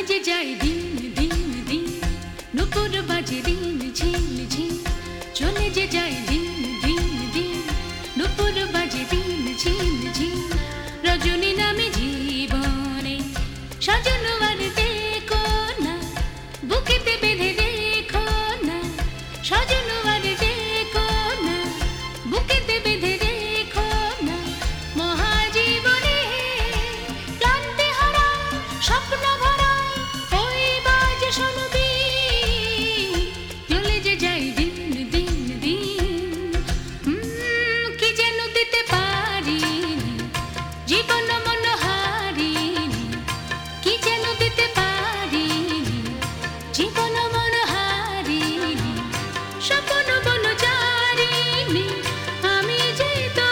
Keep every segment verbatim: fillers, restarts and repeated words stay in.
যে যাই দিন দিন দিন, নুপুর বাজে দিন ঝিম ঝিম। চলে যে যাই দিন দিন দিন, নুপুর বাজে দিন ঝিম ঝিম। রজনী নামে জীবনে সাজানো আর দেখো না, বুকেতে বেঁধে দেখো না। সাজানো আর দেখো না, বুকেতে বেঁধে দেখো না। মহাজীবনে ক্লান্তি হারা স্বপ্ন ভরা ওই বাজে শুনবি। চলে যে যাই দিন দিন দিন, উম, কি যেন দিতে পারিনি জীবন মন হারিনি। কি যেন দিতে পারিনি জীবন মন হারিনি। স্বপ্ন বন জারিনি আমি যে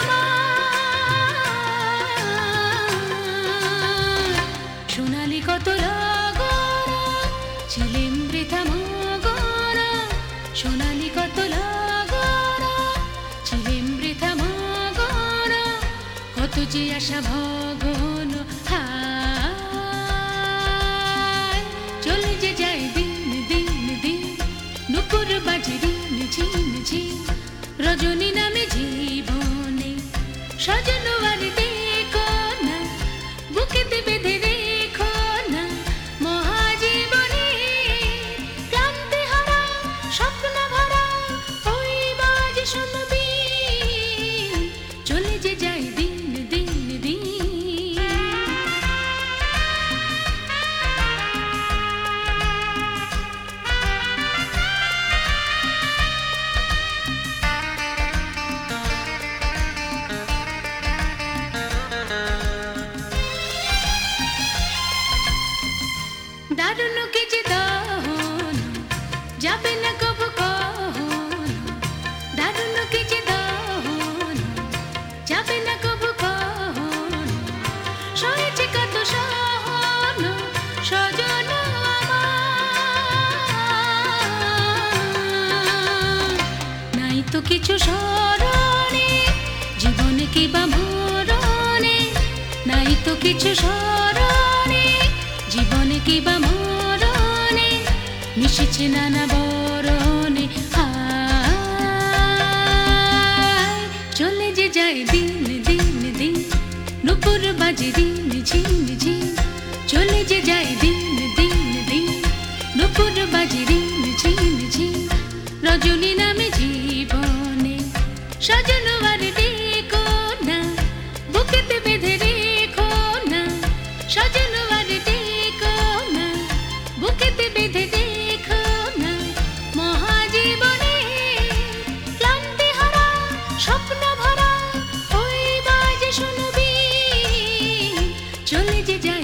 তোমার। সোনালি কত লাগর ছিলেম বৃথা মগর। সোনালি কত লাগর ছিলেম বৃথা মগর। কত যে আশা ভগন হায়। চলে যে যাই দিন দিন দিন, নুপুর বাজে দিন ঝিম ঝিম। রজনী নামে জীবনে সাজানো আর দেখো না, বুকেতে বেঁধে দেখো না। মহাজীবনে ক্লান্তি হারা স্বপ্ন ভরা ওই বাজে শুনবি। চলে যে যাই দিন দিন দিন। দারুণ কি যে দহন যাবে না কবু কহন। দারুণ কি যে দহন যাবে না কবু কহন। সয়েছে কত সহন সজন আমার। নাই তো কিছু স্মরণে জীবনে কি বা মরণে। নাই তো কিছু স্মরণে জীবনে কি বা মরণে। মিশেছে নানা বরণে হায়। চলে যে যাই দিন দিন দিন, নুপুর বাজে দিন ঝিম ঝিম। চলে যে যাই দিন দিন দিন, নুপুর বাজে দিন ঝিম ঝিম। রজনী নামে জীবনে সাজানো আর দেখো না, বুকেতে বেঁধে দেখো না। সাজানো আর দেখো না, বুকেতে বেঁধে দেখো না। মহাজীবনে ক্লান্তি হারা স্বপ্ন ভরা ওই বাজে শুনবি। চলে যে যাই